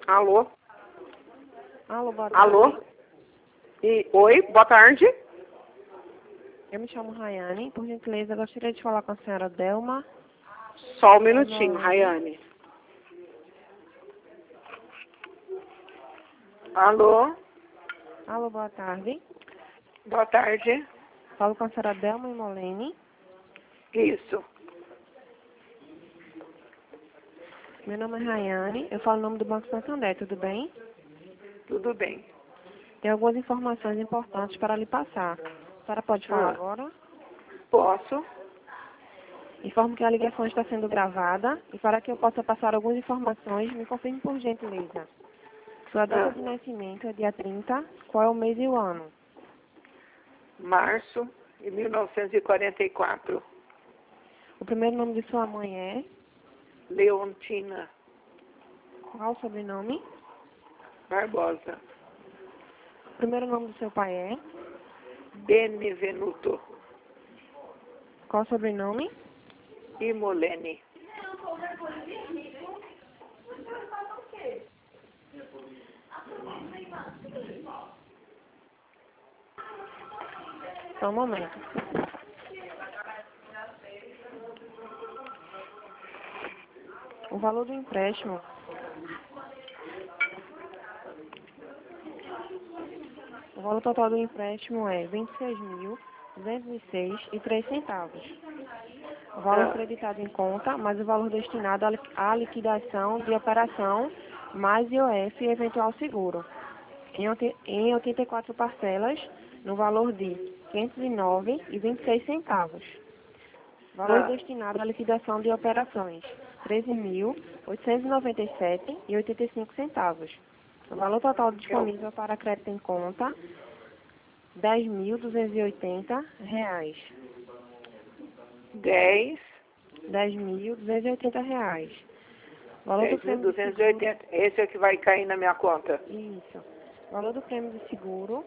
Alô? Alô, boa tarde. Alô? Oi, boa tarde. Eu me chamo Rayane. Por gentileza, eu gostaria de falar com a senhora Delma. Só um minutinho, Rayane. Alô? Alô, boa tarde. Boa tarde. Falo com a senhora Delma e Molene. Isso. Meu nome é Rayane. Eu falo em nome do Banco Santander, tudo bem? Tudo bem. Tem algumas informações importantes para lhe passar. A senhora pode falar agora? Posso? Informo que a ligação está sendo gravada e para que eu possa passar algumas informações, me confirme por gentileza. Sua data de nascimento é dia 30. Qual é o mês e o ano? Março de 1944. O primeiro nome de sua mãe é? Leontina Qual o sobrenome? Barbosa. O primeiro nome do seu pai é? Benevenuto Qual o sobrenome? Imolene. Só um momento. O valor do empréstimo. O valor total do empréstimo é R$ 26.206,03. O valor creditado em conta, mais o valor destinado à liquidação de operação, mais IOF e eventual seguro. Em 84 parcelas, no valor de R$ 509,26. Valor destinado à liquidação de operações, R$ 13.897,85. O valor total disponível para crédito em conta, R$ 10.280. R$ 10.280. Valor do prêmio de seguro. 10.280. Esse é que vai cair na minha conta. Isso. Valor do prêmio de seguro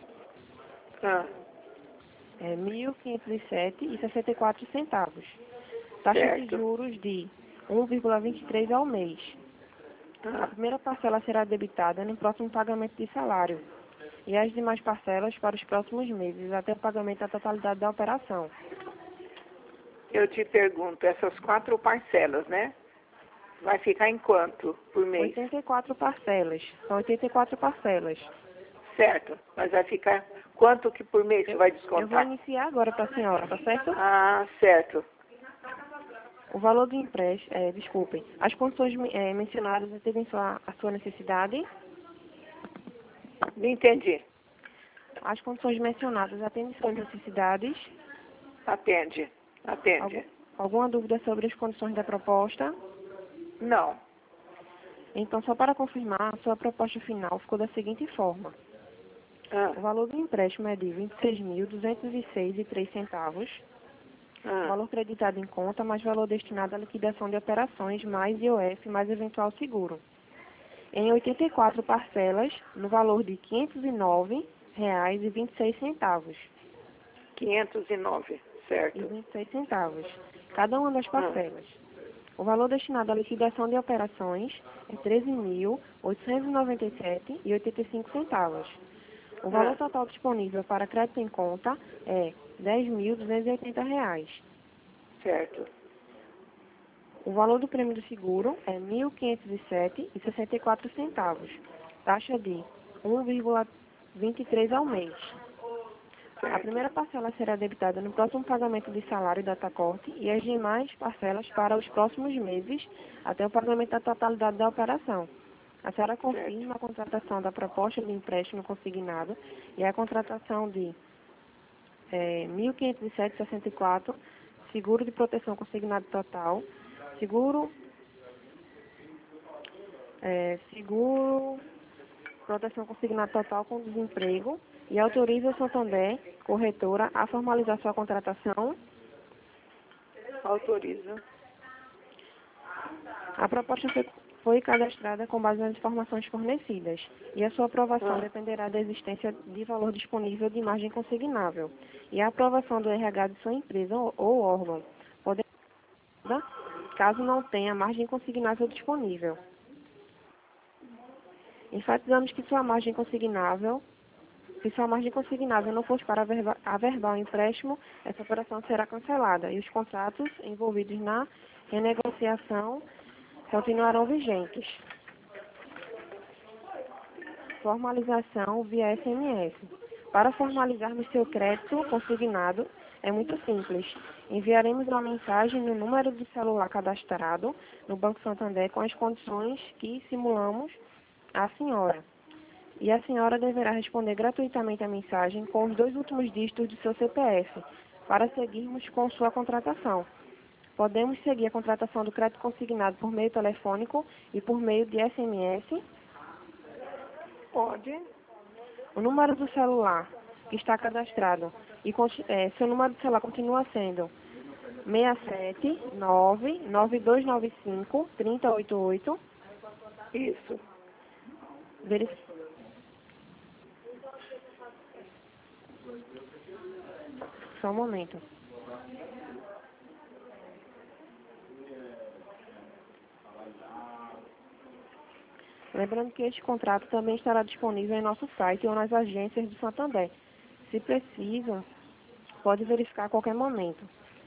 é R$ 1.507,64. Taxa de juros de 1,23 ao mês. A primeira parcela será debitada no próximo pagamento de salário e as demais parcelas para os próximos meses, até o pagamento da totalidade da operação. Eu te pergunto, essas 4 parcelas, né? Vai ficar em quanto por mês? 84 parcelas. São 84 parcelas. Certo. Mas vai ficar quanto que por mês você vai descontar? Eu vou iniciar agora para a senhora, tá certo? Ah, certo. O valor do empréstimo, desculpem, as condições mencionadas atendem a sua necessidade? Não entendi. As condições mencionadas atendem suas necessidades? Atende. Atende. Alguma dúvida sobre as condições da proposta? Não. Então, só para confirmar, a sua proposta final ficou da seguinte forma. O valor do empréstimo é de R$ 26.206,03. Valor creditado em conta, mais valor destinado à liquidação de operações, mais IOF, mais eventual seguro. Em 84 parcelas, no valor de R$ 509,26. 509, certo. E 26 centavos. Cada uma das parcelas. O valor destinado à liquidação de operações é R$ 13.897,85. O valor total disponível para crédito em conta é R$ 10.280. Certo. O valor do prêmio do seguro é R$ 1.507,64. Taxa de 1,23 ao mês. A primeira parcela será debitada no próximo pagamento de salário da Tacorte e as demais parcelas para os próximos meses, até o pagamento da totalidade da operação. A senhora confirma a contratação da proposta de empréstimo consignado e a contratação de R$ 1.507,64, seguro de proteção consignado total, seguro proteção consignado total com desemprego, e autoriza a Santander, corretora, a formalizar sua contratação. Autoriza. A proposta foi cadastrada com base nas informações fornecidas e a sua aprovação dependerá da existência de valor disponível de margem consignável e a aprovação do RH de sua empresa ou órgão, podendo, caso não tenha margem consignável disponível. Enfatizamos que se sua margem consignável não for para averbar o empréstimo, essa operação será cancelada e os contratos envolvidos na renegociação continuarão vigentes. Formalização via SMS. Para formalizarmos seu crédito consignado, é muito simples. Enviaremos uma mensagem no número do celular cadastrado no Banco Santander com as condições que simulamos à senhora. E a senhora deverá responder gratuitamente a mensagem com os 2 últimos dígitos do seu CPF, para seguirmos com sua contratação. Podemos seguir a contratação do crédito consignado por meio telefônico e por meio de SMS. Pode. O número do celular que está cadastrado, seu número de celular continua sendo 679-9295-3088. Isso. Só um momento. Lembrando que este contrato também estará disponível em nosso site ou nas agências do Santander. Se preciso, pode verificar a qualquer momento.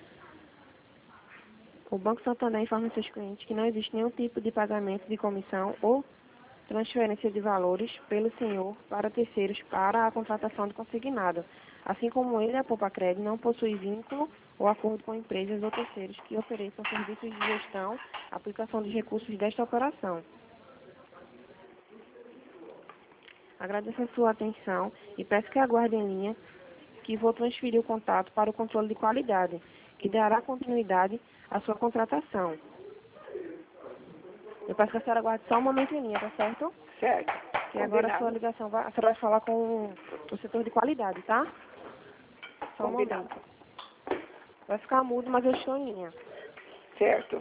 O Banco Santander informa seus clientes que não existe nenhum tipo de pagamento de comissão ou transferência de valores pelo senhor para terceiros para a contratação do consignado. Assim como ele, a Poupa-Cred não possui vínculo ou acordo com empresas ou terceiros que ofereçam serviços de gestão, aplicação dos recursos desta operação. Agradeço a sua atenção e peço que aguarde em linha que vou transferir o contato para o controle de qualidade, que dará continuidade à sua contratação. Eu peço que a senhora aguarde só um momento em linha, tá certo? Certo. Que agora a sua ligação, a senhora vai falar com o setor de qualidade, tá? Só um momento. Vai ficar mudo, mas eu estou em linha. Certo.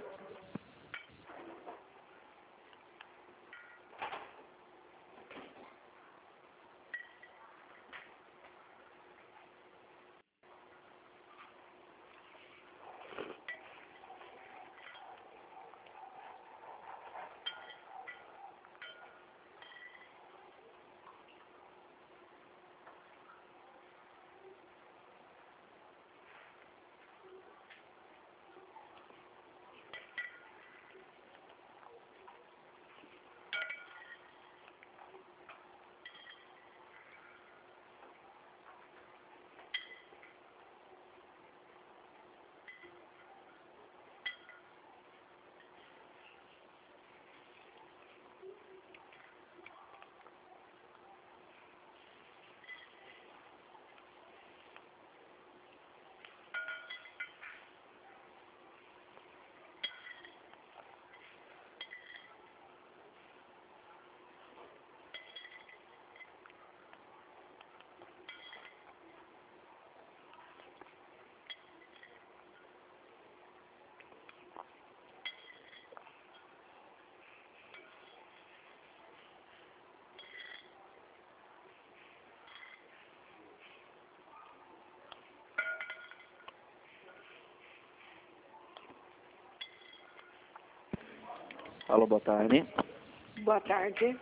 Alô, boa tarde. Boa tarde.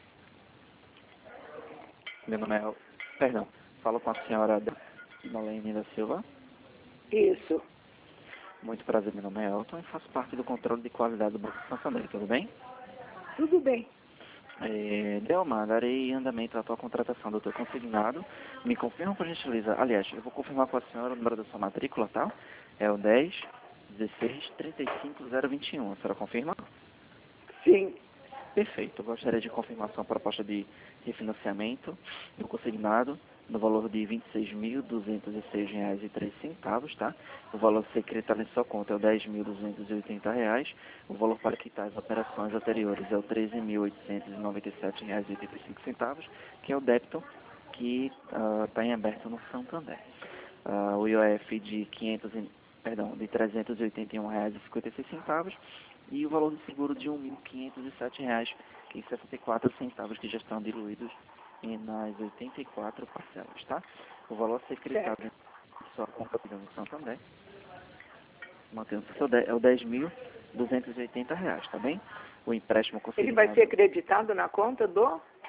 Meu nome é... Perdão. Falo com a senhora Nolene da Silva. Isso. Muito prazer, meu nome é Elton e faço parte do controle de qualidade do Banco Santander, tudo bem? Tudo bem. Delma, darei andamento à tua contratação do teu consignado. Me confirma, por gentileza. Aliás, eu vou confirmar com a senhora o número da sua matrícula, tá? É o 10 16 35 021. A senhora confirma? Sim. Perfeito. Eu gostaria de confirmação a proposta de refinanciamento do consignado no valor de R$ 26.206,03, tá? O valor a ser creditado em sua conta é o R$ 10.280. O valor para quitar as operações anteriores é o R$ 13.897,85, que é o débito que está em aberto no Santander. O IOF de R$ 381,56 e o valor de seguro de R$ 1.507,64, que já estão diluídos nas 84 parcelas, tá? O valor a ser creditado em sua conta do Santander, mantendo é o R$ 10.280, tá bem? O empréstimo consignado... Ele vai ser creditado na conta do?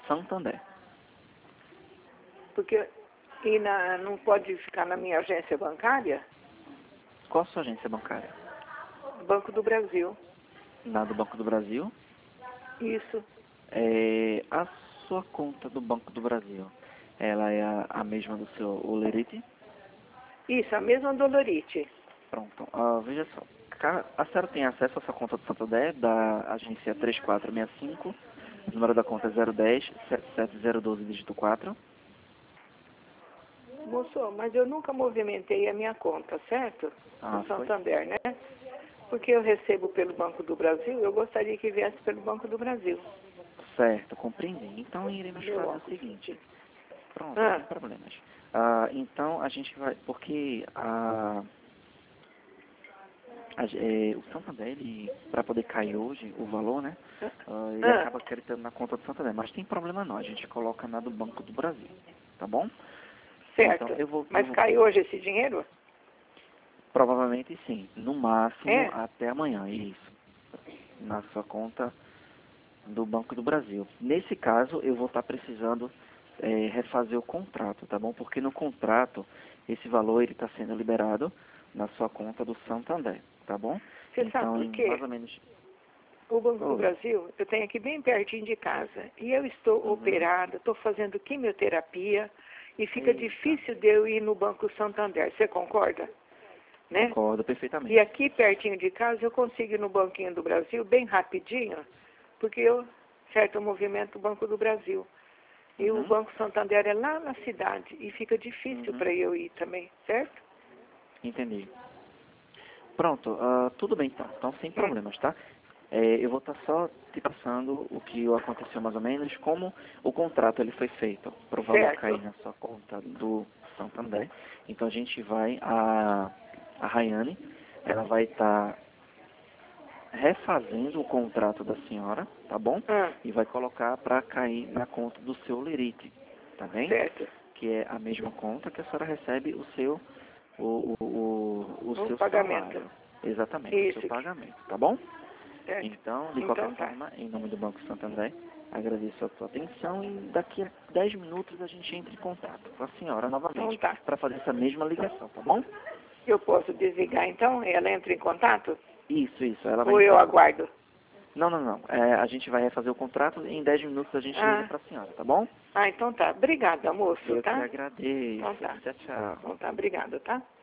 Santander. Porque não pode ficar na minha agência bancária? Qual a sua agência bancária? Banco do Brasil. Na do Banco do Brasil? Isso. A sua conta do Banco do Brasil, ela é a mesma do seu Olerite? Isso, a mesma do Olerite. Pronto. Veja só. A senhora tem acesso à sua conta do Santander, da agência 3465, o número da conta é 010-77012, dígito 4. Moço, mas eu nunca movimentei a minha conta, certo? No Santander, né? Porque eu recebo pelo Banco do Brasil, eu gostaria que viesse pelo Banco do Brasil. Certo, compreendi. Então iremos fazer o seguinte. Pronto, sem problemas. Então a gente vai, porque o Santander, para poder cair hoje o valor, né? Ele acaba acreditando na conta do Santander, mas tem problema não, a gente coloca na do Banco do Brasil, tá bom? Certo. Então, mas cai hoje esse dinheiro? Provavelmente sim, no máximo até amanhã, isso. Na sua conta do Banco do Brasil. Nesse caso, eu vou estar precisando refazer o contrato, tá bom? Porque no contrato, esse valor ele está sendo liberado na sua conta do Santander, tá bom? Você sabe por quê? Mais ou menos... O Banco do Brasil, eu tenho aqui bem pertinho de casa. E eu estou operada, estou fazendo quimioterapia e fica difícil de eu ir no Banco Santander. Você concorda? Né? Concordo perfeitamente. E aqui pertinho de casa eu consigo ir no Banquinho do Brasil bem rapidinho, porque eu movimento o Banco do Brasil. E o Banco Santander é lá na cidade e fica difícil para eu ir também, certo? Entendi. Pronto, tudo bem então. Então sem problemas, tá? Eu vou estar só te passando o que aconteceu mais ou menos, como o contrato ele foi feito para o valor cair na sua conta do Santander. Então a gente vai, a Rayane, ela vai estar refazendo o contrato da senhora, tá bom? E vai colocar para cair na conta do seu Lerite, tá bem? Certo. Que é a mesma conta que a senhora recebe o seu seu pagamento. salário. Exatamente, Isso. o seu pagamento, tá bom? Certo. Então, de qualquer forma, em nome do Banco Santander, agradeço a sua atenção e daqui a 10 minutos a gente entra em contato com a senhora novamente para fazer essa mesma ligação, tá bom? Eu posso desligar então? Ela entra em contato? Isso. Ela vai Ou eu aguardo? Não. A gente vai refazer o contrato e em 10 minutos a gente liga para a senhora, tá bom? Então tá. Obrigada, moço, Eu tá? que agradeço. Então tá. Tchau. Então tá, obrigada, tá?